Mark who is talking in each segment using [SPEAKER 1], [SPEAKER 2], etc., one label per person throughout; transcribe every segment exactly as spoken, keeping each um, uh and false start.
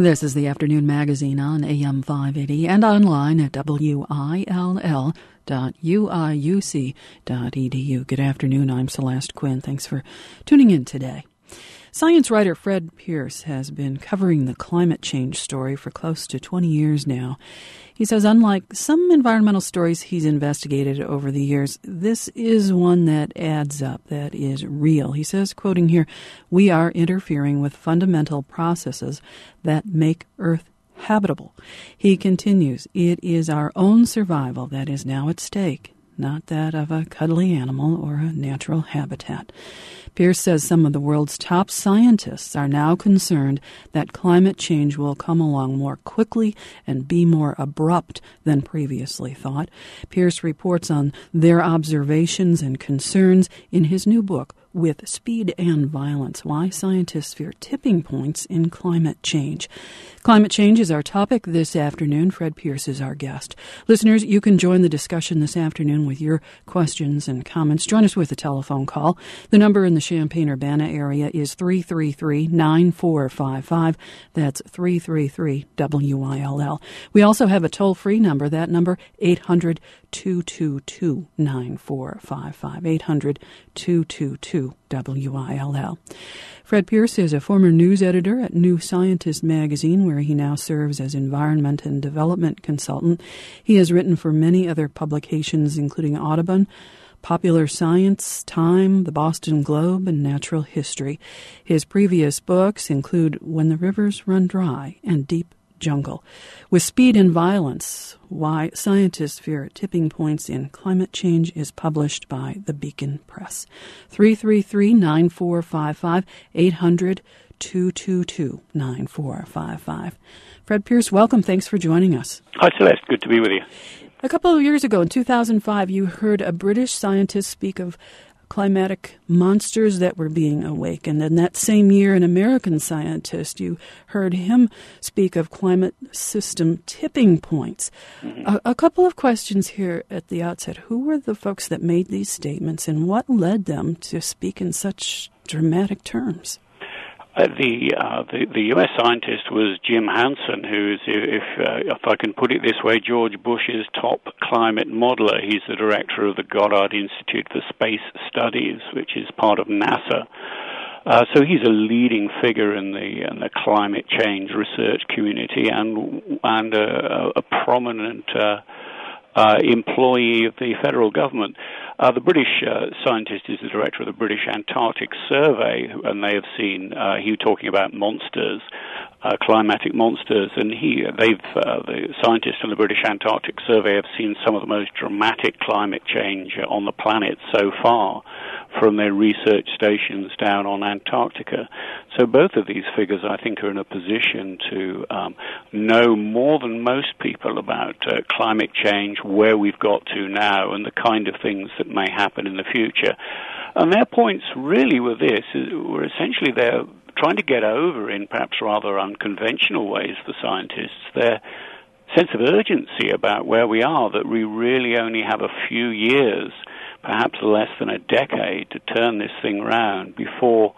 [SPEAKER 1] This is the Afternoon Magazine on A M five eighty and online at W I L L dot U I U C dot E D U. Good afternoon, I'm Celeste Quinn. Thanks for tuning in today. Science writer Fred Pierce has been covering the climate change story for close to twenty years now. He says unlike some environmental stories he's investigated over the years, this is one that adds up, that is real. He says, quoting here, "We are interfering with fundamental processes that make Earth habitable." He continues, "It is our own survival that is now at stake, not that of a cuddly animal or a natural habitat." Pierce says some of the world's top scientists are now concerned that climate change will come along more quickly and be more abrupt than previously thought. Pierce reports on their observations and concerns in his new book, With Speed and Violence, Why Scientists Fear Tipping Points in Climate Change. Climate change is our topic this afternoon. Fred Pierce is our guest. Listeners, you can join the discussion this afternoon with your questions and comments. Join us with a telephone call. The number in the Champaign-Urbana area is three three three, nine four five five. That's three three three W I L L. We also have a toll-free number. That number, eight hundred, two two two, nine four five five. eight hundred, two two two, W I L L. Fred Pierce is a former news editor at New Scientist magazine, where he now serves as environment and development consultant. He has written for many other publications, including Audubon, Popular Science, Time, the Boston Globe, and Natural History. His previous books include When the Rivers Run Dry and Deep Jungle. With Speed and Violence, Why Scientists Fear Tipping Points in Climate Change is published by the Beacon Press. three three three, nine four five five, eight hundred, two two two, nine four five five. Fred Pierce, welcome. Thanks for joining us.
[SPEAKER 2] Hi, Celeste. Good to be with you.
[SPEAKER 1] A couple of years ago, in two thousand five, you heard a British scientist speak of climatic monsters that were being awakened. And that same year, an American scientist, you heard him speak of climate system tipping points. Mm-hmm. A, a couple of questions here at the outset. Who were the folks that made these statements, and what led them to speak in such dramatic terms?
[SPEAKER 2] Uh, the, uh, the the U S scientist was Jim Hansen, who is, if uh, if I can put it this way, George Bush's top climate modeler. He's the director of the Goddard Institute for Space Studies, which is part of NASA. Uh, so he's a leading figure in the in the climate change research community, and and a, a prominent uh, uh, employee of the federal government. Uh, the British uh, scientist is the director of the British Antarctic Survey, and they have seen, uh, he was talking about monsters, uh, climatic monsters, and he, they've, uh, the scientists from the British Antarctic Survey have seen some of the most dramatic climate change on the planet so far from their research stations down on Antarctica. So both of these figures, I think, are in a position to um, know more than most people about uh, climate change, where we've got to now, and the kind of things that may happen in the future. And their points really with this were essentially they're trying to get over, in perhaps rather unconventional ways for scientists, their sense of urgency about where we are, that we really only have a few years, perhaps less than a decade, to turn this thing around before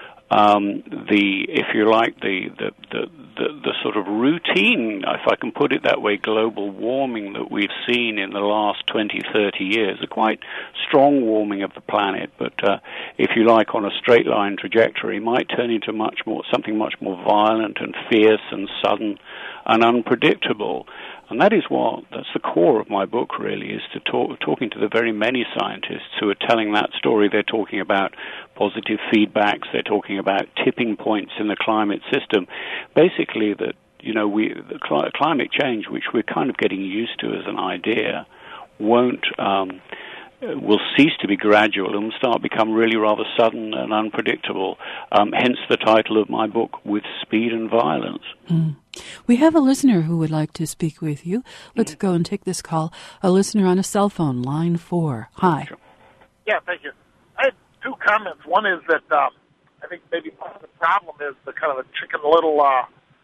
[SPEAKER 2] um, the, if you like, the, the, the, the, the sort of routine, if I can put it that way, global warming that we've seen in the last twenty, thirty years, a quite strong warming of the planet, but uh, if you like, on a straight line trajectory, might turn into much more, something much more violent and fierce and sudden and unpredictable. And that is what, that's the core of my book, really, is to talk, talking to the very many scientists who are telling that story. They're talking about positive feedbacks. They're talking about tipping points in the climate system. Basically, that, you know, we, the cl- climate change, which we're kind of getting used to as an idea, won't, um, will cease to be gradual and will start become really rather sudden and unpredictable. Um, hence the title of my book, With Speed and Violence.
[SPEAKER 1] Mm. We have a listener who would like to speak with you. Let's mm. go and take this call. A listener on a cell phone, line four. Hi.
[SPEAKER 3] Sure. Yeah, thank you. I had two comments. One is that um, I think maybe part of the problem is the kind of a chicken little uh,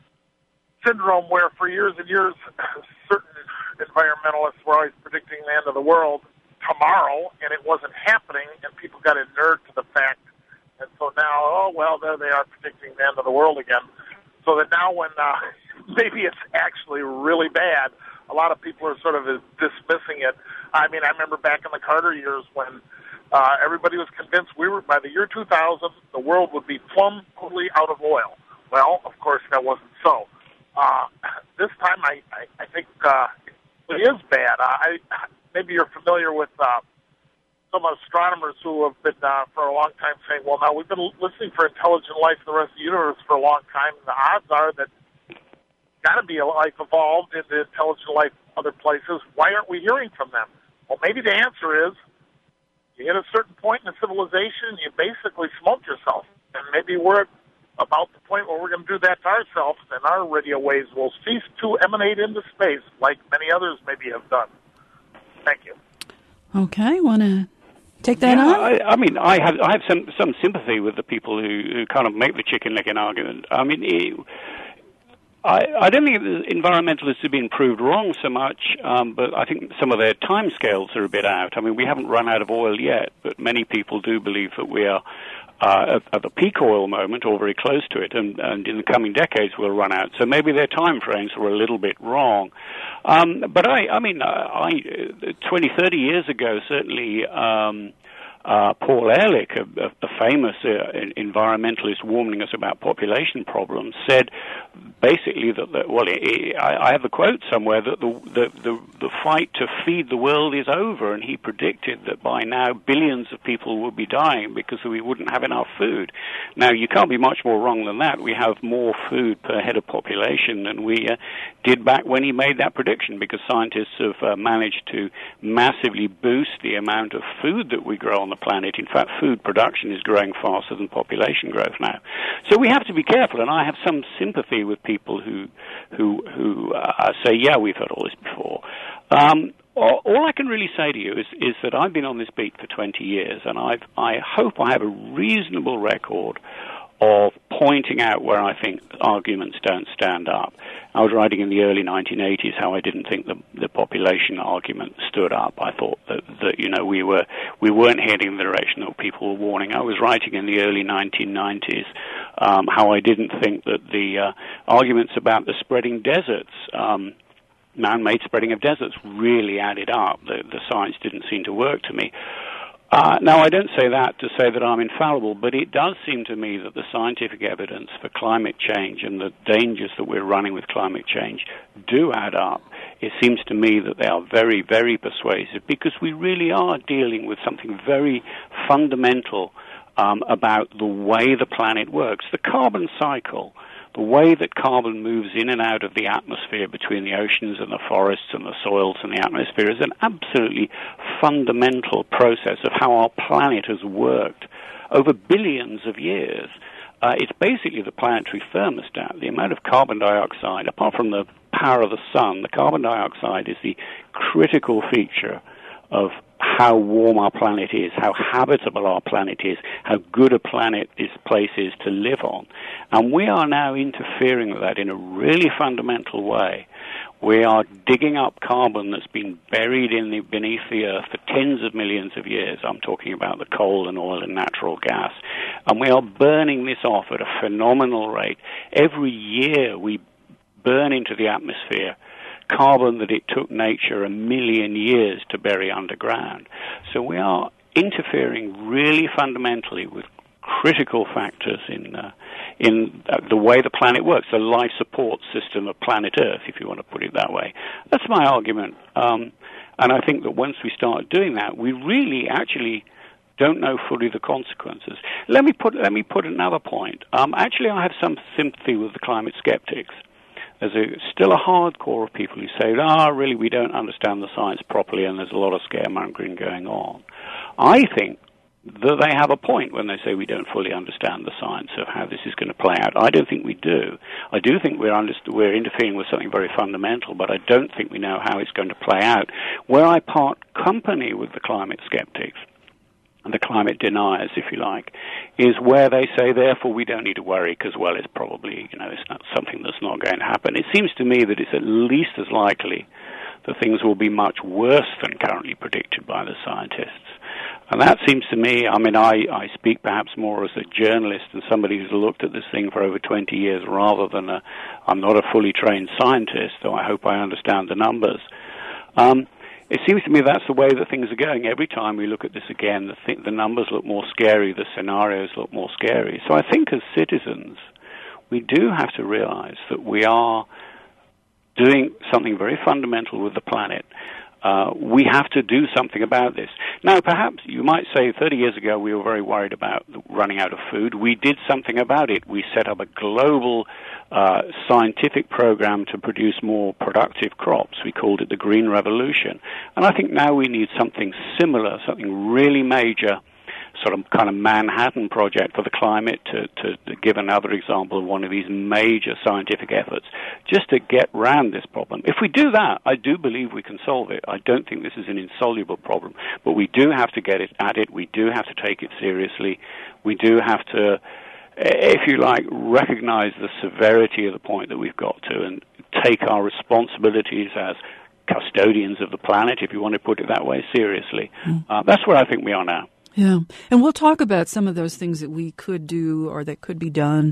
[SPEAKER 3] syndrome where for years and years certain environmentalists were always predicting the end of the world tomorrow, and it wasn't happening, and people got inured to the fact. And so now, oh, well, there they are predicting the end of the world again. so that now when uh, maybe it's actually really bad, a lot of people are sort of dismissing it. I mean, I remember back in the Carter years when uh, everybody was convinced we were, by the year two thousand, the world would be plumb totally out of oil. Well, of course, that wasn't so. Uh, this time, I, I, I think uh, it is bad. I, maybe you're familiar with uh, some astronomers who have been uh, for a long time saying, well, now we've been listening for intelligent life in the rest of the universe for a long time, and the odds are that got to be a life evolved into intelligent life other places. Why aren't we hearing from them? Well, maybe the answer is you hit a certain point in a civilization, you basically smoke yourself. And maybe we're about the point where we're going to do that to ourselves, and our radio waves will cease to emanate into space, like many others maybe have done. Thank you.
[SPEAKER 1] Okay, want to take that
[SPEAKER 2] yeah,
[SPEAKER 1] on?
[SPEAKER 2] I, I mean, I have I have some, some sympathy with the people who, who kind of make the chicken licking argument. I mean, it, I, I don't think the environmentalists have been proved wrong so much, um, but I think some of their timescales are a bit out. I mean, we haven't run out of oil yet, but many people do believe that we are uh, at, at the peak oil moment or very close to it, and, and in the coming decades we'll run out. So maybe their time frames were a little bit wrong. Um, but I, I mean, I, twenty, thirty years ago, certainly, um, Uh, Paul Ehrlich, a, a famous uh, environmentalist warning us about population problems, said basically that, the, well, he, I, I have a quote somewhere, that the, the, the, the fight to feed the world is over, and he predicted that by now billions of people would be dying because we wouldn't have enough food. Now, you can't be much more wrong than that. We have more food per head of population than we uh, did back when he made that prediction, because scientists have uh, managed to massively boost the amount of food that we grow on the planet. In fact, food production is growing faster than population growth now. So we have to be careful, and I have some sympathy with people who who who uh, say, yeah, we've heard all this before. Um, all, all I can really say to you is, is that I've been on this beat for twenty years, and I've, I hope I have a reasonable record of pointing out where I think arguments don't stand up. I was writing in the early nineteen eighties how I didn't think the, the population argument stood up. I thought that, that you know we were we weren't heading in the direction that people were warning. I was writing in the early nineteen nineties um, how I didn't think that the uh, arguments about the spreading deserts, um, man-made spreading of deserts, really added up. The, the science didn't seem to work to me. Uh, now, I don't say that to say that I'm infallible, but it does seem to me that the scientific evidence for climate change and the dangers that we're running with climate change do add up. It seems to me that they are very, very persuasive, because we really are dealing with something very fundamental um, about the way the planet works. The carbon cycle, the way that carbon moves in and out of the atmosphere between the oceans and the forests and the soils and the atmosphere, is an absolutely fundamental process of how our planet has worked over billions of years. Uh, it's basically the planetary thermostat. The amount of carbon dioxide, apart from the power of the sun, the carbon dioxide is the critical feature of how warm our planet is, how habitable our planet is, how good a planet this place is to live on. And we are now interfering with that in a really fundamental way. We are digging up carbon that's been buried in the, beneath the earth for tens of millions of years. I'm talking about the coal and oil and natural gas. And we are burning this off at a phenomenal rate. Every year we burn into the atmosphere carbon that it took nature a million years to bury underground. So we are interfering really fundamentally with critical factors in uh, in uh, the way the planet works, the life support system of planet Earth, if you want to put it that way. That's my argument. Um, and I think that once we start doing that, we really actually don't know fully the consequences. Let me put let me put another point. Um, actually, I have some sympathy with the climate skeptics. There's a, still a hardcore of people who say, ah, oh, really, we don't understand the science properly, and there's a lot of scaremongering going on. I think that they have a point when they say we don't fully understand the science of how this is going to play out. I don't think we do. I do think we're, under, we're interfering with something very fundamental, but I don't think we know how it's going to play out. Where I part company with the climate skeptics, and the climate deniers, if you like, is where they say, therefore, we don't need to worry because, well, it's probably, you know, it's not something that's not going to happen. It seems to me that it's at least as likely that things will be much worse than currently predicted by the scientists. And that seems to me, I mean, I, I speak perhaps more as a journalist and somebody who's looked at this thing for over twenty years rather than a, I'm not a fully trained scientist, though I hope I understand the numbers. Um, it seems to me that's the way that things are going. Every time we look at this again, the, th- the numbers look more scary, the scenarios look more scary. So I think as citizens, we do have to realize that we are doing something very fundamental with the planet. Uh, we have to do something about this. Now, perhaps you might say thirty years ago we were very worried about running out of food. We did something about it. We set up a global uh, scientific program to produce more productive crops. We called it the Green Revolution. And I think now we need something similar, something really major, sort of kind of Manhattan Project for the climate, to, to, to give another example of one of these major scientific efforts, just to get around this problem. If we do that, I do believe we can solve it. I don't think this is an insoluble problem, but we do have to get it at it. We do have to take it seriously. We do have to, if you like, recognize the severity of the point that we've got to and take our responsibilities as custodians of the planet, if you want to put it that way, seriously. Mm. Uh, that's where I think we are now.
[SPEAKER 1] Yeah, and we'll talk about some of those things that we could do or that could be done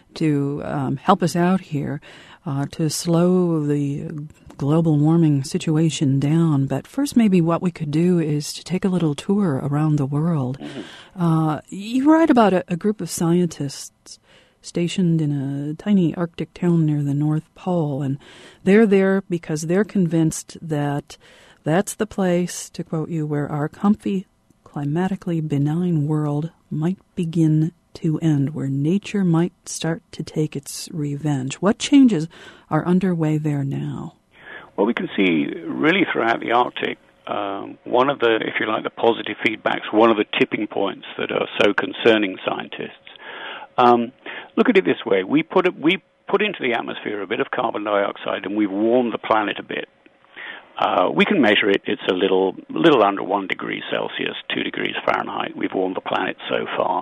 [SPEAKER 1] to um, help us out here, uh, to slow the global warming situation down. But first, maybe what we could do is to take a little tour around the world. Mm-hmm. Uh, you write about a, a group of scientists stationed in a tiny Arctic town near the North Pole, and they're there because they're convinced that that's the place, to quote you, where our comfy, climatically benign world might begin to end, where nature might start to take its revenge. What changes are underway there now?
[SPEAKER 2] Well, we can see really throughout the Arctic, um, one of the, if you like, the positive feedbacks, one of the tipping points that are so concerning scientists. Um, look at it this way. We put, a, we put into the atmosphere a bit of carbon dioxide and we've warmed the planet a bit. Uh, we can measure it. It's a little little under one degree Celsius, two degrees Fahrenheit. We've warmed the planet so far.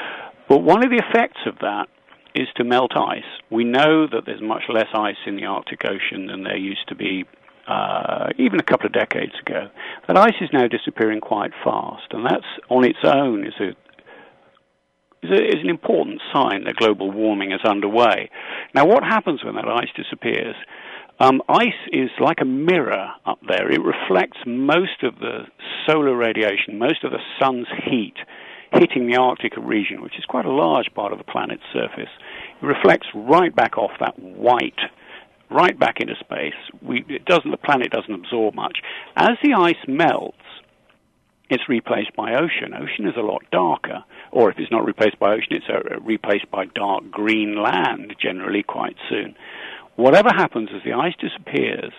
[SPEAKER 2] But one of the effects of that is to melt ice. We know that there's much less ice in the Arctic Ocean than there used to be uh, even a couple of decades ago. That ice is now disappearing quite fast, and that's on its own is a is, a, is an important sign that global warming is underway. Now, what happens when that ice disappears? Um, ice is like a mirror up there. It reflects most of the solar radiation, most of the sun's heat hitting the Arctic region, which is quite a large part of the planet's surface. It reflects right back off that white, right back into space. We, it doesn't, the planet doesn't absorb much. As the ice melts, it's replaced by ocean. Ocean is a lot darker, or if it's not replaced by ocean, it's uh, replaced by dark green land generally quite soon. Whatever happens as the ice disappears,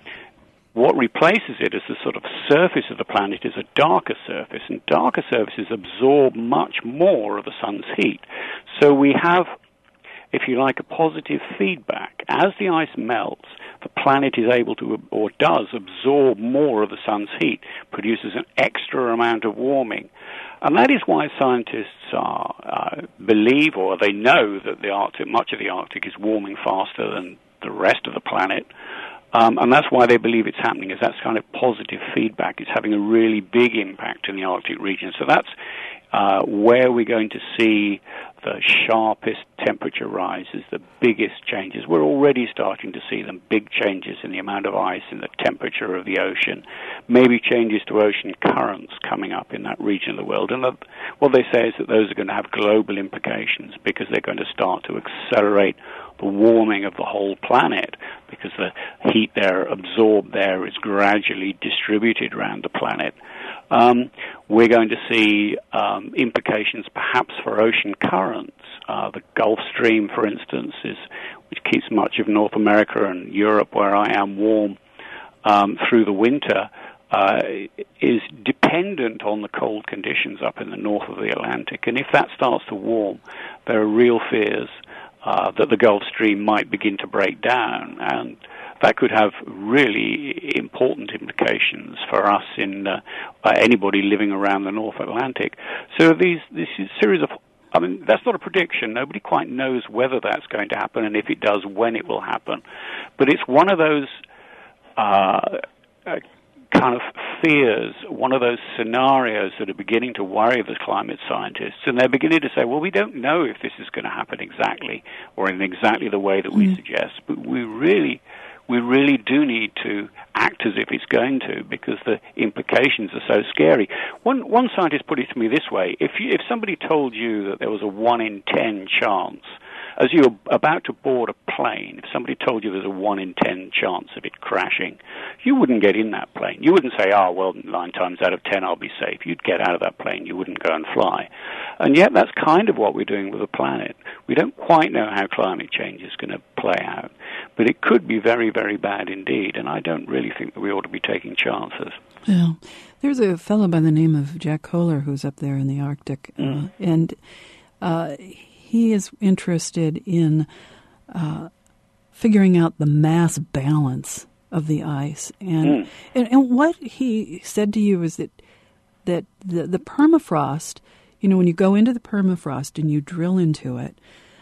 [SPEAKER 2] what replaces it as the sort of surface of the planet is a darker surface, and darker surfaces absorb much more of the sun's heat. So we have, if you like, a positive feedback. As the ice melts, the planet is able to, or does, absorb more of the sun's heat, produces an extra amount of warming. And that is why scientists are, uh, believe, or they know, that the Arctic, much of the Arctic is warming faster than the rest of the planet. Um, and that's why they believe it's happening, is that's kind of positive feedback. It's having a really big impact in the Arctic region. So that's uh, where we're going to see the sharpest temperature rises, the biggest changes. We're already starting to see them, big changes in the amount of ice, in the temperature of the ocean, maybe changes to ocean currents coming up in that region of the world. And the, what they say is that those are going to have global implications because they're going to start to accelerate the warming of the whole planet, because the heat there absorbed there is gradually distributed around the planet. Um, we're going to see um, implications perhaps for ocean currents. Uh, the Gulf Stream, for instance, is which keeps much of North America and Europe, where I am, warm um, through the winter, uh, is dependent on the cold conditions up in the north of the Atlantic. And if that starts to warm, there are real fears Uh, that the Gulf Stream might begin to break down, and that could have really important implications for us in uh, anybody living around the North Atlantic. So these this is a series of, I mean, that's not a prediction. Nobody quite knows whether that's going to happen, and if it does, when it will happen. But it's one of those uh, uh, kind of fears, one of those scenarios that are beginning to worry the climate scientists, and they're beginning to say, well, we don't know if this is going to happen exactly or in exactly the way that we mm. suggest, but we really, we really do need to act as if it's going to, because the implications are so scary. One one scientist put it to me this way: if you, if somebody told you that there was a one in ten chance, as you're about to board a plane, if somebody told you there's a one in ten chance of it crashing, you wouldn't get in that plane. You wouldn't say, oh, well, nine times out of ten I'll be safe. You'd get out of that plane. You wouldn't go and fly. And yet that's kind of what we're doing with the planet. We don't quite know how climate change is going to play out, but it could be very, very bad indeed, and I don't really think that we ought to be taking chances.
[SPEAKER 1] Yeah. There's a fellow by the name of Jack Kohler who's up there in the Arctic, mm. uh, and uh, he is interested in uh, figuring out the mass balance of the ice. And, mm. and and what he said to you is that that the, the permafrost, you know, when you go into the permafrost and you drill into it,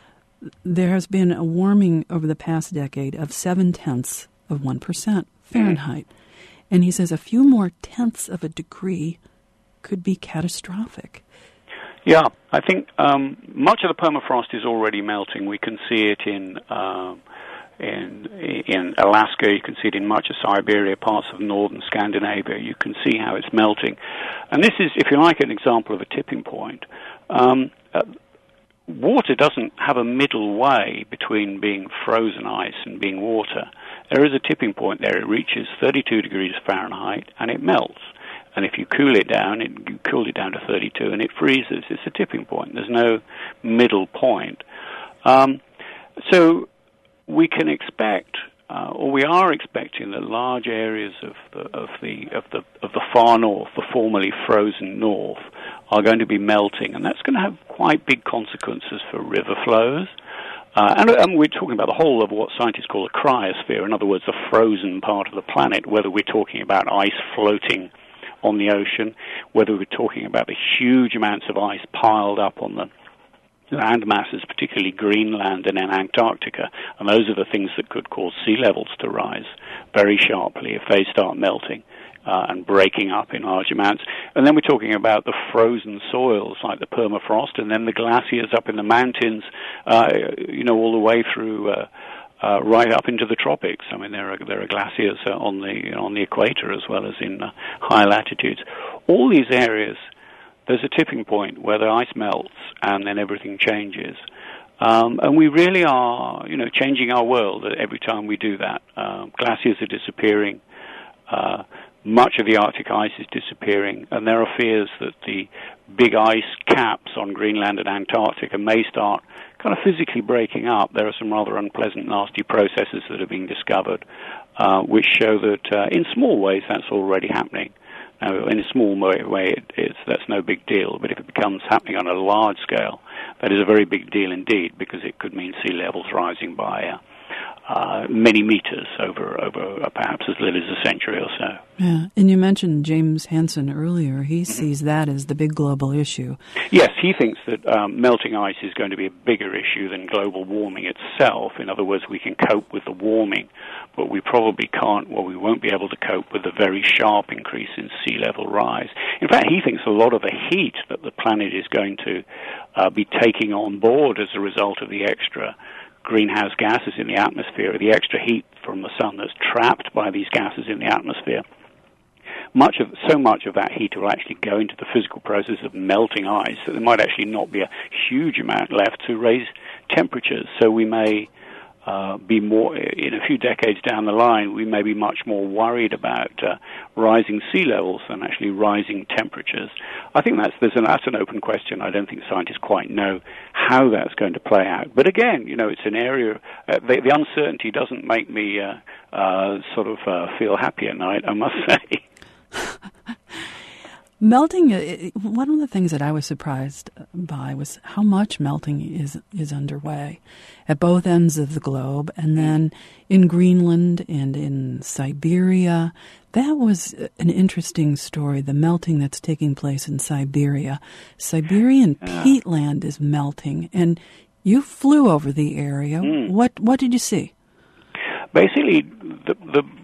[SPEAKER 1] there has been a warming over the past decade of seven-tenths of one percent Fahrenheit. Mm. And he says a few more tenths of a degree could be catastrophic.
[SPEAKER 2] Yeah, I think um, much of the permafrost is already melting. We can see it in um, in in Alaska. You can see it in much of Siberia, parts of northern Scandinavia. You can see how it's melting. And this is, if you like, an example of a tipping point. Um, uh, water doesn't have a middle way between being frozen ice and being water. There is a tipping point there. It reaches thirty-two degrees Fahrenheit and it melts. And if you cool it down, it, you cool it down to thirty-two, and it freezes. It's a tipping point. There's no middle point. Um, so we can expect, uh, or we are expecting, that large areas of the of the of the of the far north, the formerly frozen north, are going to be melting, and that's going to have quite big consequences for river flows. Uh, and, and we're talking about the whole of what scientists call a cryosphere. In other words, the frozen part of the planet. Whether we're talking about ice floating on the ocean, whether we're talking about the huge amounts of ice piled up on the land masses, particularly Greenland and in Antarctica, and those are the things that could cause sea levels to rise very sharply if they start melting uh, and breaking up in large amounts. And then we're talking about the frozen soils like the permafrost, and then the glaciers up in the mountains, uh, you know, all the way through uh, Uh, right up into the tropics. I mean, there are there are glaciers uh, on the you know, on the equator as well as in uh, high latitudes. All these areas, there's a tipping point where the ice melts and then everything changes. Um, and we really are, you know, changing our world every time we do that. Um, glaciers are disappearing. Uh, much of the Arctic ice is disappearing, and there are fears that the big ice caps on Greenland and Antarctica may start kind of physically breaking up. There are some rather unpleasant, nasty processes that are being discovered, uh, which show that uh, in small ways that's already happening. Now, in a small way, it, it's, that's no big deal, but if it becomes happening on a large scale, that is a very big deal indeed, because it could mean sea levels rising by uh, uh, many meters over, over uh, perhaps as little as a century or so.
[SPEAKER 1] Yeah, and you mentioned James Hansen earlier. He mm-hmm. sees that as the big global issue.
[SPEAKER 2] Yes, he thinks that um, melting ice is going to be a bigger issue than global warming itself. In other words, we can cope with the warming, but we probably can't, well, we won't be able to cope with the very sharp increase in sea level rise. In fact, he thinks a lot of the heat that the planet is going to uh, be taking on board as a result of the extra greenhouse gases in the atmosphere, the extra heat from the sun that's trapped by these gases in the atmosphere, much of so much of that heat will actually go into the physical process of melting ice, that there might actually not be a huge amount left to raise temperatures. So we may uh, be more, in a few decades down the line, we may be much more worried about uh, rising sea levels than actually rising temperatures. I think that's there's an that's an open question. I don't think scientists quite know how that's going to play out. But again, you know, it's an area. Uh, the, the uncertainty doesn't make me uh, uh, sort of uh, feel happy at night, I must say.
[SPEAKER 1] Melting, one of the things that I was surprised by was how much melting is is underway at both ends of the globe, and then in Greenland and in Siberia. That was an interesting story, the melting that's taking place in Siberia. Siberian yeah. peatland is melting, and you flew over the area. Mm. What what did you see?
[SPEAKER 2] Basically, the, the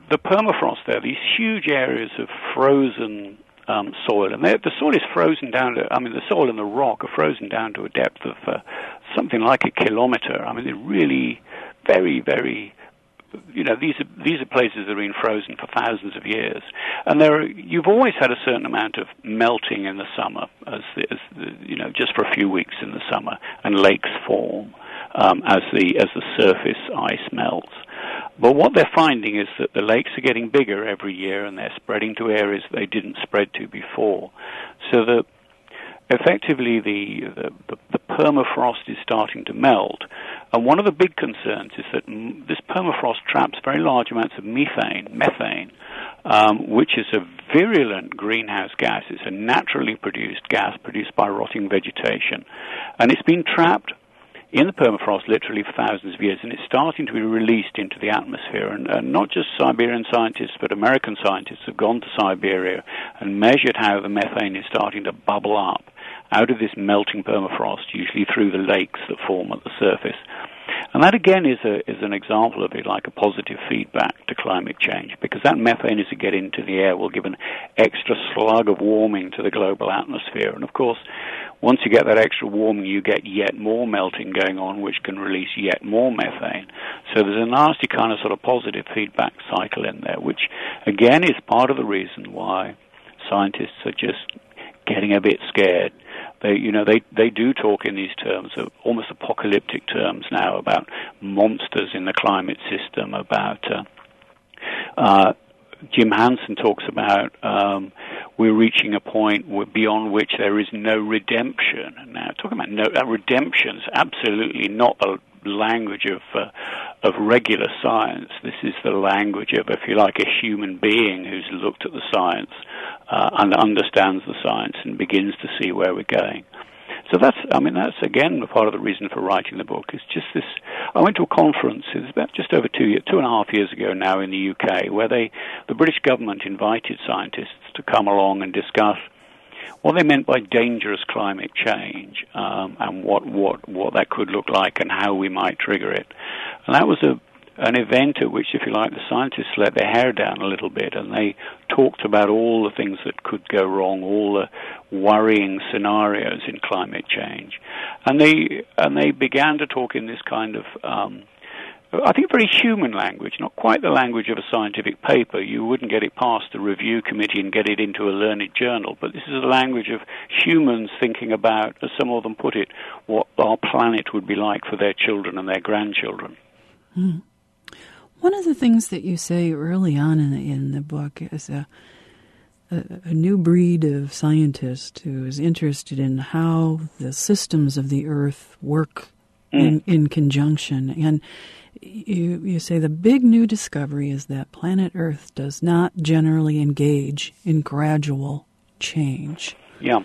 [SPEAKER 2] the permafrost there, these huge areas of frozen um, soil, and the soil is frozen down to, I mean, the soil and the rock are frozen down to a depth of uh, something like a kilometer. I mean, they're really very, very, you know, these are, these are places that have been frozen for thousands of years. And there are, you've always had a certain amount of melting in the summer, as, the, as the, you know, just for a few weeks in the summer, and lakes form um, as the as the surface ice melts. But what they're finding is that the lakes are getting bigger every year, and they're spreading to areas they didn't spread to before. So that effectively the, the, the permafrost is starting to melt. And one of the big concerns is that m- this permafrost traps very large amounts of methane, methane, um, which is a virulent greenhouse gas. It's a naturally produced gas produced by rotting vegetation. And it's been trapped in the permafrost literally for thousands of years, and it's starting to be released into the atmosphere. And, and not just Siberian scientists, but American scientists have gone to Siberia and measured how the methane is starting to bubble up out of this melting permafrost, usually through the lakes that form at the surface. And that, again, is a is an example of it, like a positive feedback to climate change, because that methane, as it gets into the air, will give an extra slug of warming to the global atmosphere. And, of course, once you get that extra warming, you get yet more melting going on, which can release yet more methane. So there's a nasty kind of sort of positive feedback cycle in there, which, again, is part of the reason why scientists are just getting a bit scared. They, you know, they, they do talk in these terms, of almost apocalyptic terms now, about monsters in the climate system, about uh, uh, Jim Hansen talks about um, we're reaching a point beyond which there is no redemption. Now, talking about no uh, redemption is absolutely not the language of uh, of regular science. This is the language of, if you like, a human being who's looked at the science uh, and understands the science and begins to see where we're going. So that's, I mean, that's again part of the reason for writing the book. Is just this. I went to a conference. It was about just over two years, two and a half years ago now in the U K, where they, the British government, invited scientists to come along and discuss what they meant by dangerous climate change um, and what, what what that could look like and how we might trigger it. And that was a an event at which, if you like, the scientists let their hair down a little bit, and they talked about all the things that could go wrong, all the worrying scenarios in climate change. And they and they began to talk in this kind of, um, I think, very human language, not quite the language of a scientific paper. You wouldn't get it past the review committee and get it into a learned journal, but this is a language of humans thinking about, as some of them put it, what our planet would be like for their children and their grandchildren.
[SPEAKER 1] Hmm. One of the things that you say early on in the, in the book is a, a, a new breed of scientist who is interested in how the systems of the Earth work mm. in, in conjunction. And you, you say the big new discovery is that planet Earth does not generally engage in gradual change.
[SPEAKER 2] Yeah.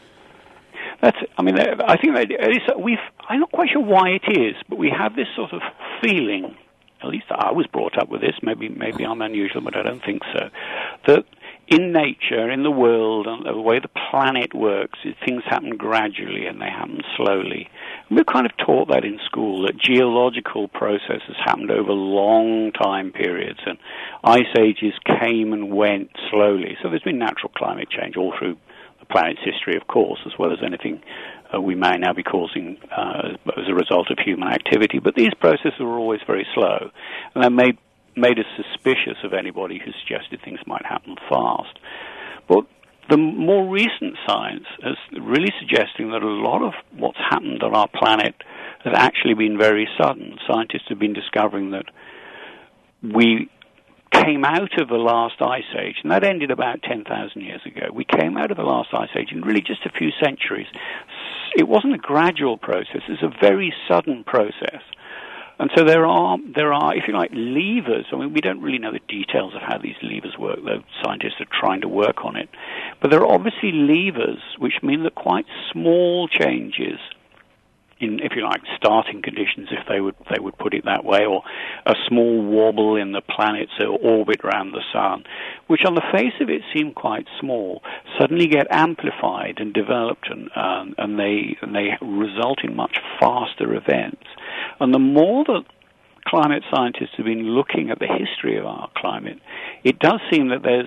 [SPEAKER 2] That's, I mean, I think that it is, we've, I'm not quite sure why it is, but we have this sort of feeling, at least I was brought up with this, maybe maybe I'm unusual, but I don't think so, that in nature, in the world, and the way the planet works, things happen gradually and they happen slowly. And we're kind of taught that in school, that geological processes happened over long time periods, and ice ages came and went slowly. So there's been natural climate change all through the planet's history, of course, as well as anything Uh, we may now be causing uh, as a result of human activity. But these processes were always very slow, and that made, made us suspicious of anybody who suggested things might happen fast. But the more recent science is really suggesting that a lot of what's happened on our planet has actually been very sudden. Scientists have been discovering that we came out of the last ice age, and that ended about ten thousand years ago. We came out of the last ice age in really just a few centuries. It wasn't a gradual process. It's a very sudden process. And so there are, there are, if you like, levers. I mean, we don't really know the details of how these levers work, though scientists are trying to work on it. But there are obviously levers which mean that quite small changes in, if you like, starting conditions, if they would they would put it that way, or a small wobble in the planet's orbit around the sun, which on the face of it seem quite small, suddenly get amplified and developed, and um, and they and they result in much faster events. And the more that climate scientists have been looking at the history of our climate, it does seem that there's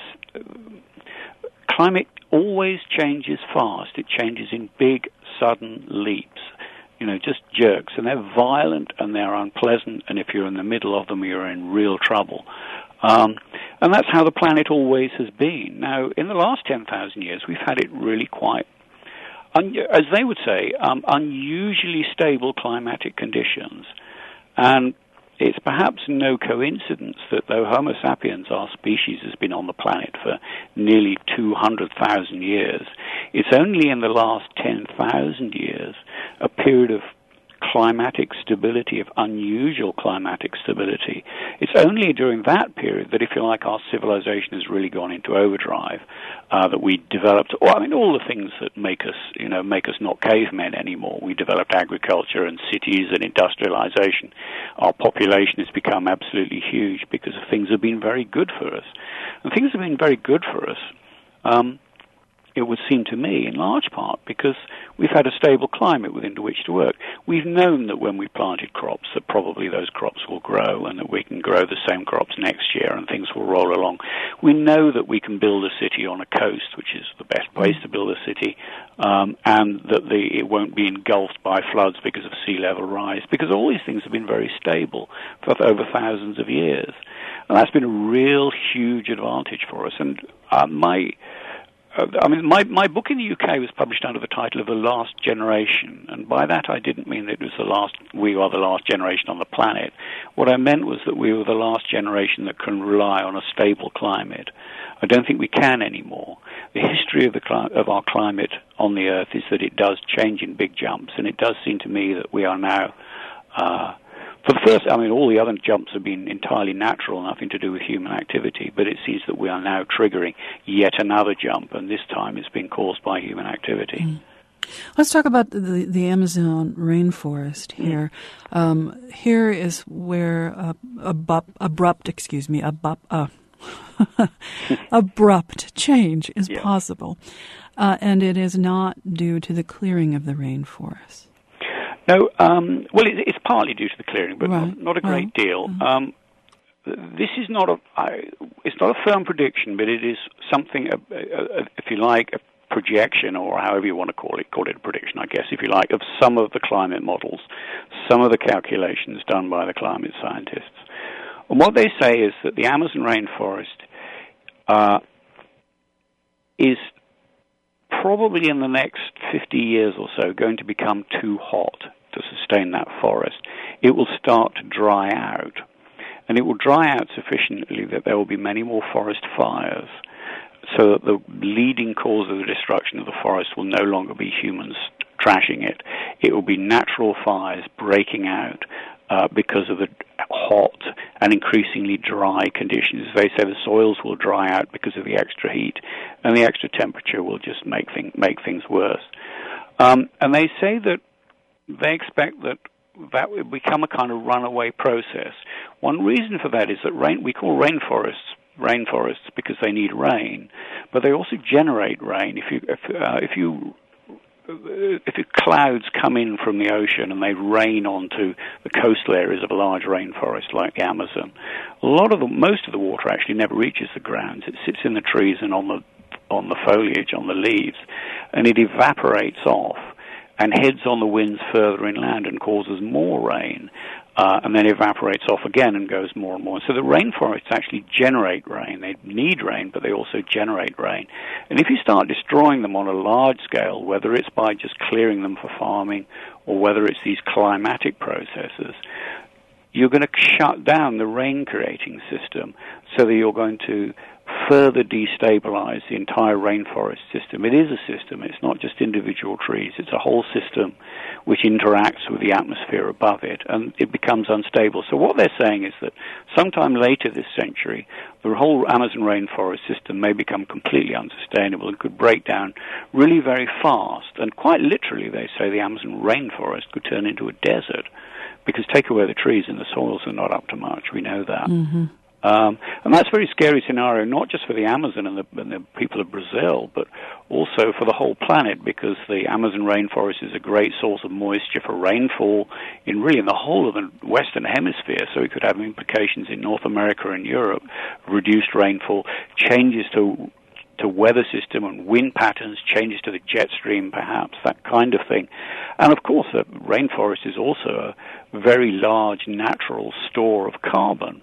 [SPEAKER 2] climate always changes fast. It changes in big, sudden leaps, you know, just jerks, and they're violent and they're unpleasant, and if you're in the middle of them, you're in real trouble. Um, and that's how the planet always has been. Now, in the last ten thousand years, we've had it really quite, un- as they would say, um, unusually stable climatic conditions. And it's perhaps no coincidence that though Homo sapiens, our species, has been on the planet for nearly two hundred thousand years, it's only in the last ten thousand years a period of climatic stability, of unusual climatic stability. It's only during that period that, if you like, our civilization has really gone into overdrive, uh, that we developed, well, I mean, all the things that make us, you know, make us not cavemen anymore. We developed agriculture and cities and industrialization. Our population has become absolutely huge because things have been very good for us. And things have been very good for us, um, it would seem to me, in large part because we've had a stable climate within which to work. We've known that when we planted crops, that probably those crops will grow and that we can grow the same crops next year and things will roll along. We know that we can build a city on a coast, which is the best place to build a city, um, and that the, it won't be engulfed by floods because of sea level rise, because all these things have been very stable for over thousands of years. And that's been a real huge advantage for us. And uh, my... I mean, my, my book in the U K was published under the title of The Last Generation, and by that I didn't mean that it was the last, we are the last generation on the planet. What I meant was that we were the last generation that can rely on a stable climate. I don't think we can anymore. The history of, the cli- of our climate on the Earth is that it does change in big jumps, and it does seem to me that we are now... Uh, For the first, I mean, all the other jumps have been entirely natural, nothing to do with human activity, but it seems that we are now triggering yet another jump, and this time it's been caused by human activity. Mm.
[SPEAKER 1] Let's talk about the, the Amazon rainforest here. Mm. Um, here is where uh, abrupt, abrupt, excuse me, abrupt, uh, abrupt change is yeah. possible, uh, and it is not due to the clearing of the rainforest.
[SPEAKER 2] No, um, well, it, it's partly due to the clearing, but
[SPEAKER 1] right.
[SPEAKER 2] not, not a great right. deal.
[SPEAKER 1] Mm-hmm.
[SPEAKER 2] Um, this is not a, I, it's not a firm prediction, but it is something, a, a, a, if you like, a projection, or however you want to call it, call it a prediction, I guess, if you like, of some of the climate models, some of the calculations done by the climate scientists. And what they say is that the Amazon rainforest uh, is probably in the next fifty years or so going to become too hot to sustain that forest. It will start to dry out, and it will dry out sufficiently that there will be many more forest fires, so that the leading cause of the destruction of the forest will no longer be humans trashing it. It will be natural fires breaking out uh, because of the hot and increasingly dry conditions. They say the soils will dry out because of the extra heat, and the extra temperature will just make, thing, make things worse. Um, and they say that they expect that that will become a kind of runaway process. One reason for that is that rain, we call rainforests rainforests because they need rain, but they also generate rain. If you if, uh, if you if the clouds come in from the ocean and they rain onto the coastal areas of a large rainforest like the Amazon, a lot of the most of the water actually never reaches the ground. It sits in the trees and on the on the foliage, on the leaves, and it evaporates off and heads on the winds further inland and causes more rain, uh, and then evaporates off again and goes more and more. So the rainforests actually generate rain. They need rain, but they also generate rain. And if you start destroying them on a large scale, whether it's by just clearing them for farming or whether it's these climatic processes, you're going to shut down the rain-creating system so that you're going to further destabilize the entire rainforest system. It is a system. It's not just individual trees. It's a whole system which interacts with the atmosphere above it, and it becomes unstable. So what they're saying is that sometime later this century, the whole Amazon rainforest system may become completely unsustainable and could break down really very fast. And quite literally, they say the Amazon rainforest could turn into a desert, because take away the trees and the soils are not up to much. We know that.
[SPEAKER 1] Mm-hmm.
[SPEAKER 2] Um, and that's a very scary scenario, not just for the Amazon and the, and the people of Brazil, but also for the whole planet, because the Amazon rainforest is a great source of moisture for rainfall in really in the whole of the Western Hemisphere. So it could have implications in North America and Europe, reduced rainfall, changes to to weather system and wind patterns, changes to the jet stream, perhaps, that kind of thing. And of course, the rainforest is also a very large natural store of carbon.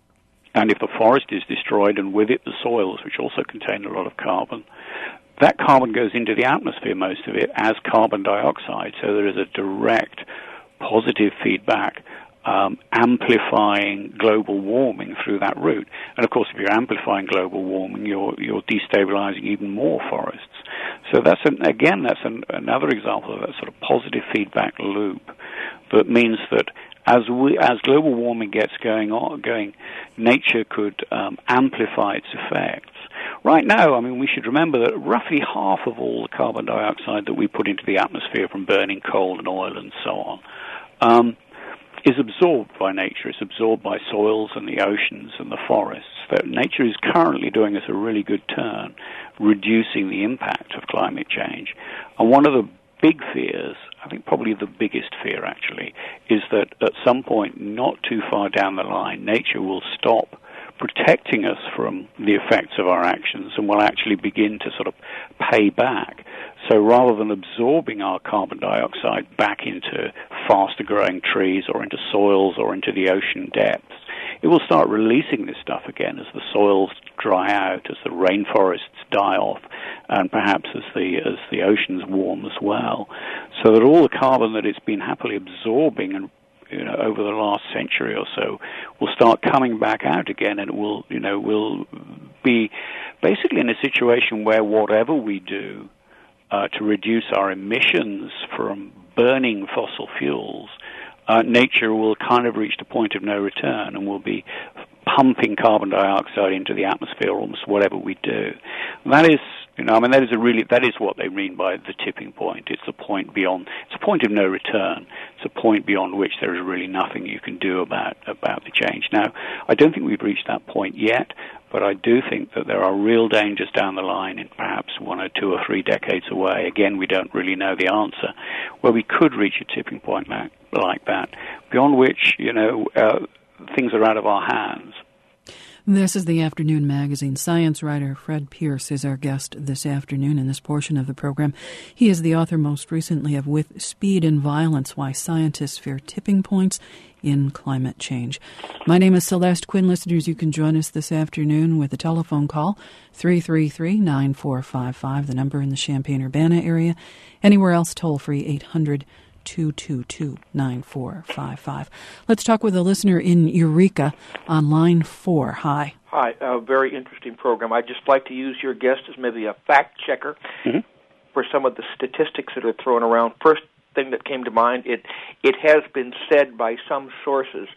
[SPEAKER 2] And if the forest is destroyed, and with it the soils, which also contain a lot of carbon, that carbon goes into the atmosphere, most of it, as carbon dioxide. So there is a direct positive feedback um, amplifying global warming through that route. And of course, if you're amplifying global warming, you're you're destabilizing even more forests. So that's an, again, that's an, another example of that sort of positive feedback loop that means that as we as global warming gets going on, going, nature could um, amplify its effects. Right now, I mean, we should remember that roughly half of all the carbon dioxide that we put into the atmosphere from burning coal and oil and so on um, is absorbed by nature. It's absorbed by soils and the oceans and the forests. That nature is currently doing us a really good turn, reducing the impact of climate change. And one of the big fears, I think probably the biggest fear actually, is that at some point, not too far down the line, nature will stop protecting us from the effects of our actions and will actually begin to sort of pay back. So rather than absorbing our carbon dioxide back into faster growing trees or into soils or into the ocean depths, it will start releasing this stuff again as the soils dry out, as the rainforests die off, and perhaps as the as the oceans warm as well. So that all the carbon that it's been happily absorbing and you know, over the last century or so, will start coming back out again, and it will, you know, will be basically in a situation where whatever we do uh, to reduce our emissions from burning fossil fuels, uh, nature will kind of reach the point of no return and will be pumping carbon dioxide into the atmosphere almost whatever we do. And that is, you know, I mean, that is a really, that is what they mean by the tipping point. It's a point beyond, it's a point of no return. It's a point beyond which there is really nothing you can do about, about the change. Now, I don't think we've reached that point yet, but I do think that there are real dangers down the line in perhaps one or two or three decades away. Again, we don't really know the answer, where we could reach a tipping point like, like that, beyond which, you know, uh, things are out of our hands.
[SPEAKER 1] This is the Afternoon Magazine. Science writer Fred Pierce is our guest this afternoon in this portion of the program. He is the author most recently of With Speed and Violence, Why Scientists Fear Tipping Points in Climate Change. My name is Celeste Quinn. Listeners, you can join us this afternoon with a telephone call, three three three, nine four five five, the number in the Champaign-Urbana area. Anywhere else, toll free, eight hundred, two two two, nine four five five. Let's talk with a listener in Eureka on line four. Hi.
[SPEAKER 4] Hi. A very interesting program. I'd just like to use your guest as maybe a fact checker mm-hmm. for some of the statistics that are thrown around. First thing that came to mind, it it has been said by some sources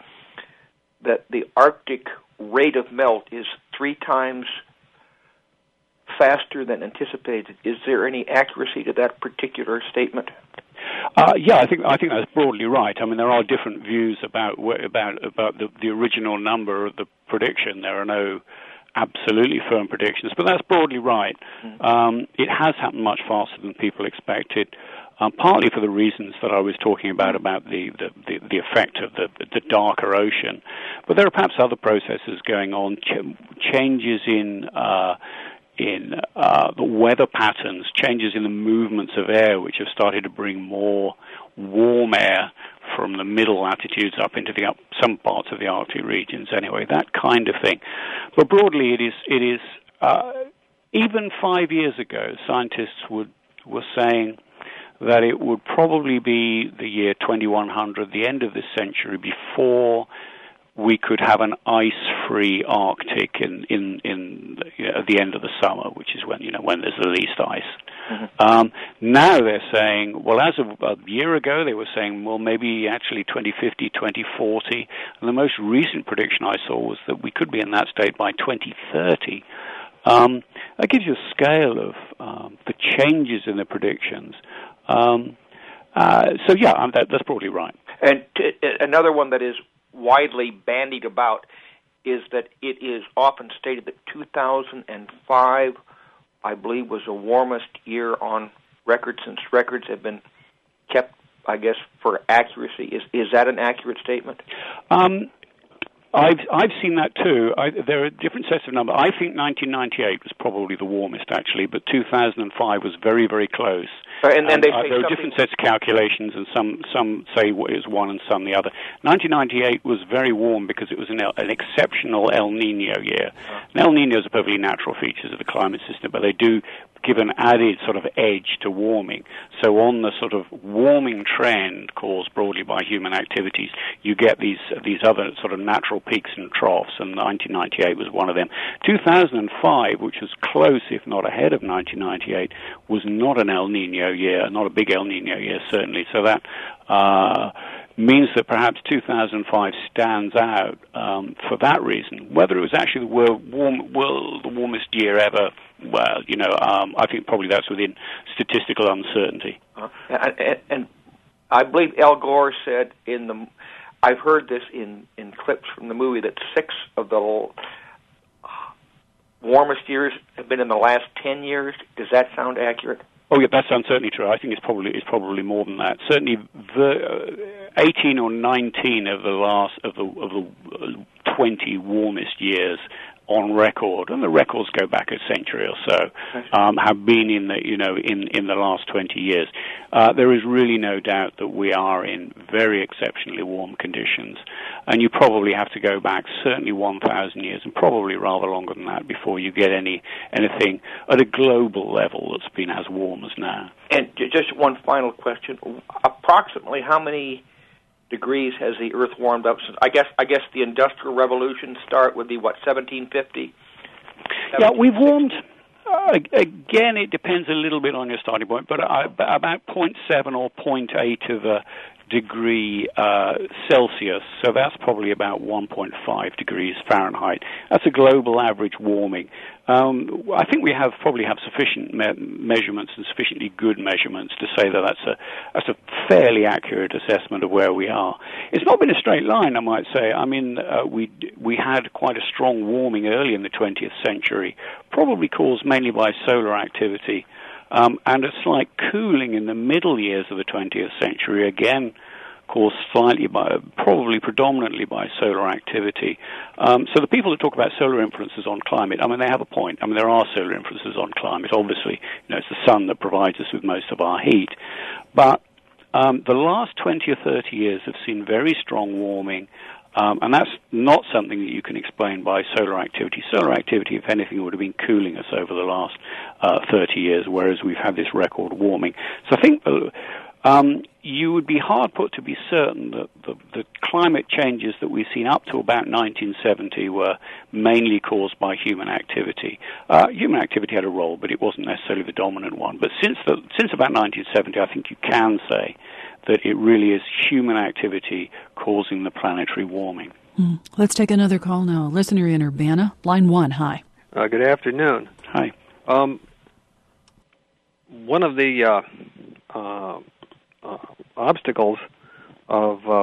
[SPEAKER 4] that the Arctic rate of melt is three times faster than anticipated. Is there any accuracy to that particular statement?
[SPEAKER 2] Uh, yeah, I think I think that's broadly right. I mean, there are different views about about about the, the original number of the prediction. There are no absolutely firm predictions, but that's broadly right. Mm-hmm. Um, it has happened much faster than people expected, um, partly for the reasons that I was talking about about the the, the, the effect of the the darker ocean. But there are perhaps other processes going on, ch- changes in. Uh, in uh, the weather patterns, changes in the movements of air, which have started to bring more warm air from the middle latitudes up into the up, some parts of the Arctic regions anyway, that kind of thing. But broadly, it is, it is uh, even five years ago, scientists would, were saying that it would probably be the year twenty-one hundred, the end of this century, before we could have an ice-free Arctic in in in you know, at the end of the summer, which is when you know when there's the least ice. Mm-hmm. Um, now they're saying, well, as of a year ago, they were saying, well, maybe actually twenty fifty, twenty forty, and the most recent prediction I saw was that we could be in that state by twenty thirty. Um, that gives you a scale of um, the changes in the predictions. Um, uh, so yeah, that, that's probably right.
[SPEAKER 4] And t- another one that is widely bandied about is that it is often stated that two thousand five, I believe, was the warmest year on record since records have been kept, I guess, for accuracy. Is is that an accurate statement?
[SPEAKER 2] Um, I've I've seen that too. I, there are different sets of numbers. I think nineteen ninety-eight was probably the warmest, actually, but two thousand five was very, very close.
[SPEAKER 4] Uh, and then
[SPEAKER 2] um,
[SPEAKER 4] they
[SPEAKER 2] uh,
[SPEAKER 4] say
[SPEAKER 2] there are
[SPEAKER 4] something...
[SPEAKER 2] different sets of calculations, and some some say it was one and some the other. nineteen ninety-eight was very warm because it was an, El, an exceptional El Nino year. Uh-huh. And El Ninos are perfectly natural features of the climate system, but they do give an added sort of edge to warming. So on the sort of warming trend caused broadly by human activities, you get these these other sort of natural peaks and troughs, and nineteen ninety-eight was one of them. two thousand five, which was close, if not ahead of nineteen ninety-eight, was not an El Nino year, not a big El Nino year, certainly. So that uh, means that perhaps two thousand five stands out um, for that reason. Whether it was actually the world, warm, world, the warmest year ever, well, you know, um, I think probably that's within statistical uncertainty.
[SPEAKER 4] Uh, and, and I believe Al Gore said in the, I've heard this in, in clips from the movie, that six of the warmest years have been in the last ten years. Does that sound accurate?
[SPEAKER 2] Oh, yeah, that's certainly true. I think it's probably it's probably more than that. Certainly, the uh, eighteen or nineteen of the last of the of the twenty warmest years on record, and the records go back a century or so, um, have been in the you know in, in the last twenty years. Uh, there is really no doubt that we are in very exceptionally warm conditions, and you probably have to go back certainly one thousand years, and probably rather longer than that, before you get any anything at a global level that's been as warm as now.
[SPEAKER 4] And just one final question: approximately how many degrees has the Earth warmed up since? I guess I guess the Industrial Revolution start would be what, seventeen fifty?
[SPEAKER 2] Yeah, we've warmed. Uh, again, it depends a little bit on your starting point, but uh, about zero point seven or zero point eight of a degree uh, Celsius, so that's probably about one point five degrees Fahrenheit. That's a global average warming. Um, I think we have probably have sufficient me- measurements and sufficiently good measurements to say that that's a that's a fairly accurate assessment of where we are. It's not been a straight line, I might say. I mean, uh, we we had quite a strong warming early in the twentieth century, probably caused mainly by solar activity. Um, and a slight cooling in the middle years of the twentieth century, again caused slightly by, probably predominantly by solar activity. Um, so the people that talk about solar influences on climate, I mean, they have a point. I mean, there are solar influences on climate. Obviously, you know, it's the sun that provides us with most of our heat. But um, the last twenty or thirty years have seen very strong warming. Um, and that's not something that you can explain by solar activity. Solar activity, if anything, would have been cooling us over the last uh, thirty years, whereas we've had this record warming. So I think uh, um, you would be hard put to be certain that the, the climate changes that we've seen up to about nineteen seventy were mainly caused by human activity. Uh, human activity had a role, but it wasn't necessarily the dominant one. But since the, since about nineteen seventy, I think you can say that it really is human activity causing the planetary warming.
[SPEAKER 1] Mm. Let's take another call now. Listener in Urbana, line one, hi.
[SPEAKER 5] Uh, good afternoon.
[SPEAKER 2] Hi.
[SPEAKER 5] Um, one of the uh, uh, uh, obstacles of uh,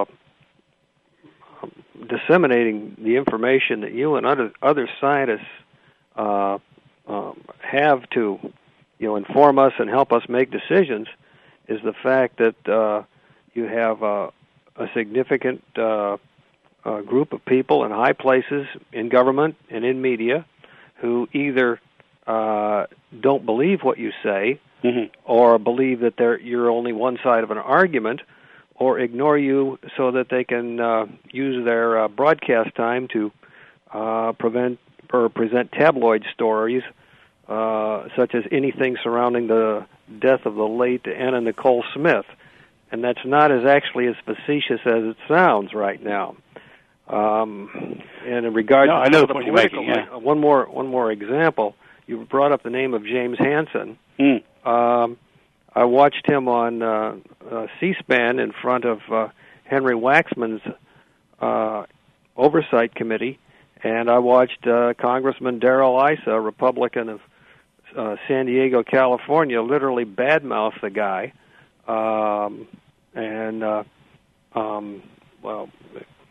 [SPEAKER 5] disseminating the information that you and other, other scientists uh, uh, have to, you know, inform us and help us make decisions is the fact that uh, you have uh, a significant uh, uh, group of people in high places in government and in media who either uh, don't believe what you say
[SPEAKER 2] mm-hmm.
[SPEAKER 5] or believe that they're, you're only one side of an argument, or ignore you so that they can uh, use their uh, broadcast time to uh, prevent or present tabloid stories uh, such as anything surrounding the death of the late Anna Nicole Smith, and that's not as actually as facetious as it sounds right now. Um, and in regard
[SPEAKER 2] no,
[SPEAKER 5] to
[SPEAKER 2] I know
[SPEAKER 5] the
[SPEAKER 2] the point
[SPEAKER 5] political,
[SPEAKER 2] you're making, yeah.
[SPEAKER 5] one more one more example. You brought up the name of James Hansen.
[SPEAKER 2] Mm.
[SPEAKER 5] Um, I watched him on uh, uh, C-SPAN in front of uh, Henry Waxman's uh, oversight committee, and I watched uh, Congressman Darrell Issa, a Republican of Uh, San Diego, California, literally badmouth the guy, um, and uh, um, well,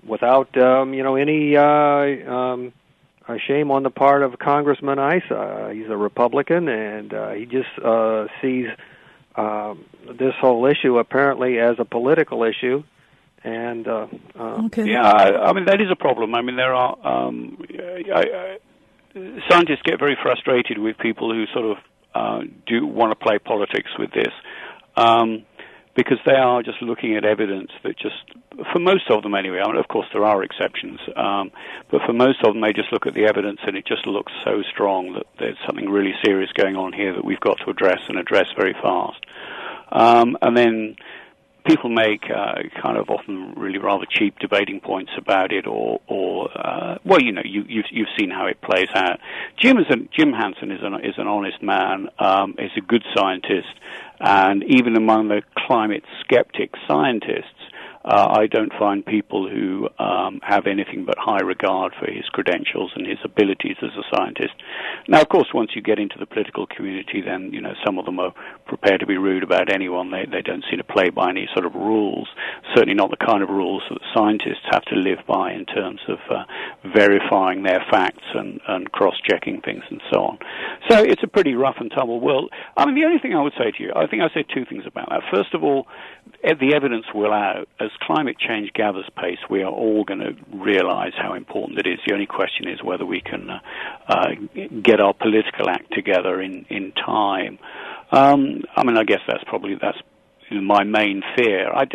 [SPEAKER 5] without um, you know any uh, um, shame on the part of Congressman Issa. Uh, he's a Republican, and uh, he just uh, sees uh, this whole issue apparently as a political issue. And uh, uh,
[SPEAKER 1] okay.
[SPEAKER 2] yeah, I, I mean that is a problem. I mean there are um, I, I, scientists get very frustrated with people who sort of uh, do want to play politics with this, um, because they are just looking at evidence that just, for most of them anyway. I mean, of course there are exceptions, um, but for most of them they just look at the evidence and it just looks so strong that there's something really serious going on here that we've got to address and address very fast. Um, and then people make uh, kind of often really rather cheap debating points about it, or, or uh, well, you know, you, you've you've seen how it plays out. Jim is a, Jim Hansen is an is an honest man. Um, is a good scientist, and even among the climate skeptic scientists, Uh, I don't find people who um, have anything but high regard for his credentials and his abilities as a scientist. Now, of course, once you get into the political community, then, you know, some of them are prepared to be rude about anyone. They, they don't seem to play by any sort of rules, certainly not the kind of rules that scientists have to live by in terms of uh, verifying their facts and, and cross-checking things and so on. So it's a pretty rough and tumble world. I mean, the only thing I would say to you, I think I say two things about that. First of all, the evidence will out. As climate change gathers pace, we are all going to realize how important it is. The only question is whether we can uh, uh, get our political act together in, in time. Um, I mean, I guess that's probably, that's my main fear. I,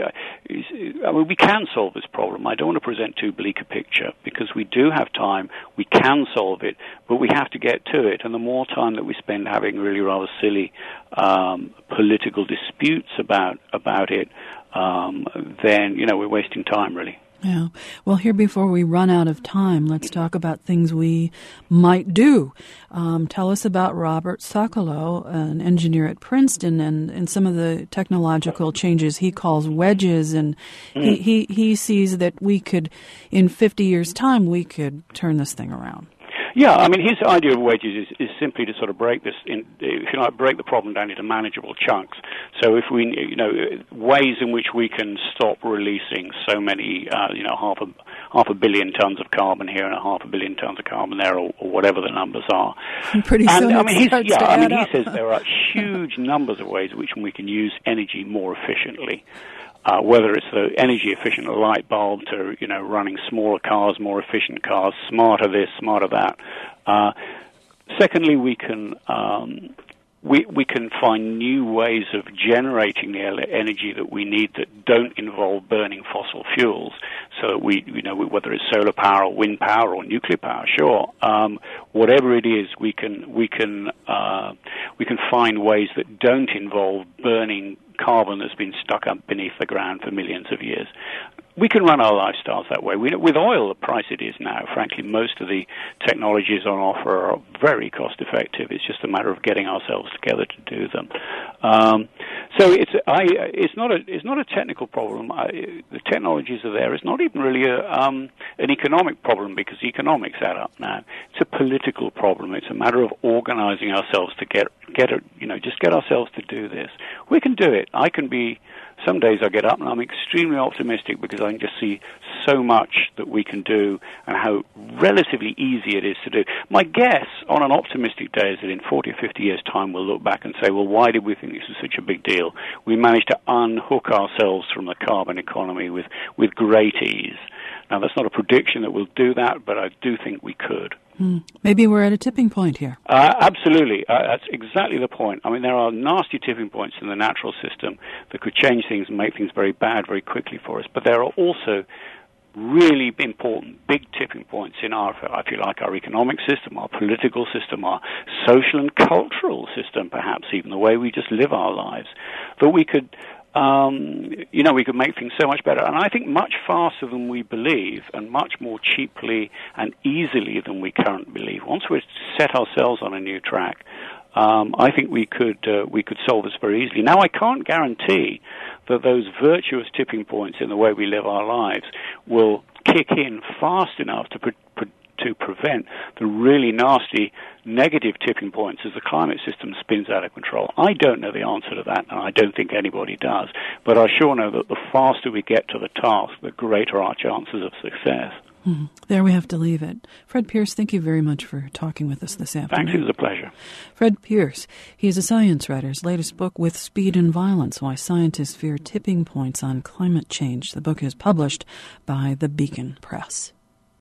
[SPEAKER 2] I mean, we can solve this problem. I don't want to present too bleak a picture, because we do have time. We can solve it, but we have to get to it. And the more time that we spend having really rather silly um, political disputes about about it, um, then, you know, we're wasting time, really.
[SPEAKER 1] Yeah. Well, here, before we run out of time, let's talk about things we might do. Um, tell us about Robert Socolow, an engineer at Princeton, and, and some of the technological changes he calls wedges. And mm. he, he, he sees that we could, in fifty years' time, we could turn this thing around.
[SPEAKER 2] Yeah, I mean, his idea of wedges is, is simply to sort of break this, in, if you like, break the problem down into manageable chunks. So if we, you know, ways in which we can stop releasing so many, uh, you know, half a half a billion tons of carbon here and a half a billion tons of carbon there, or, or whatever the numbers are.
[SPEAKER 1] Pretty
[SPEAKER 2] and,
[SPEAKER 1] soon
[SPEAKER 2] I mean,
[SPEAKER 1] it
[SPEAKER 2] yeah, I mean, he
[SPEAKER 1] up.
[SPEAKER 2] says there are huge numbers of ways in which we can use energy more efficiently. Uh, whether it's the energy-efficient light bulb to, you know, running smaller cars, more efficient cars, smarter this, smarter that. Uh, secondly, we can um, we we can find new ways of generating the energy that we need that don't involve burning fossil fuels. So that we, you know, whether it's solar power or wind power or nuclear power, sure, um, whatever it is, we can we can uh, we can find ways that don't involve burning carbon that's been stuck up beneath the ground for millions of years. We can run our lifestyles that way. We, with oil, the price it is now, frankly, most of the technologies on offer are very cost-effective. It's just a matter of getting ourselves together to do them. Um, so it's I, it's not a it's not a technical problem. I, the technologies are there. It's not even really a, um, an economic problem, because economics add up now. It's a political problem. It's a matter of organizing ourselves to get get a, you know just get ourselves to do this. We can do it. I can be. Some days I get up and I'm extremely optimistic, because I can just see so much that we can do and how relatively easy it is to do. My guess on an optimistic day is that in forty or fifty years' time we'll look back and say, well, why did we think this was such a big deal? We managed to unhook ourselves from the carbon economy with, with great ease. Now, that's not a prediction that we'll do that, but I do think we could.
[SPEAKER 1] Hmm. Maybe we're at a tipping point here.
[SPEAKER 2] Uh, absolutely. Uh, that's exactly the point. I mean, there are nasty tipping points in the natural system that could change things and make things very bad very quickly for us. But there are also really important big tipping points in our, if you like, our economic system, our political system, our social and cultural system, perhaps even the way we just live our lives, that we could... Um, you know, we could make things so much better, and I think much faster than we believe, and much more cheaply and easily than we currently believe. Once we've set ourselves on a new track, um, I think we could uh, we could solve this very easily. Now, I can't guarantee that those virtuous tipping points in the way we live our lives will kick in fast enough to pr- pr- to prevent the really nasty negative tipping points as the climate system spins out of control? I don't know the answer to that, and I don't think anybody does. But I sure know that the faster we get to the task, the greater our chances of success.
[SPEAKER 1] Mm-hmm. There we have to leave it. Fred Pearce, thank you very much for talking with us this afternoon.
[SPEAKER 2] Thanks, it was a pleasure.
[SPEAKER 1] Fred Pearce, he is a science writer. His latest book, With Speed and Violence, Why Scientists Fear Tipping Points on Climate Change. The book is published by the Beacon Press.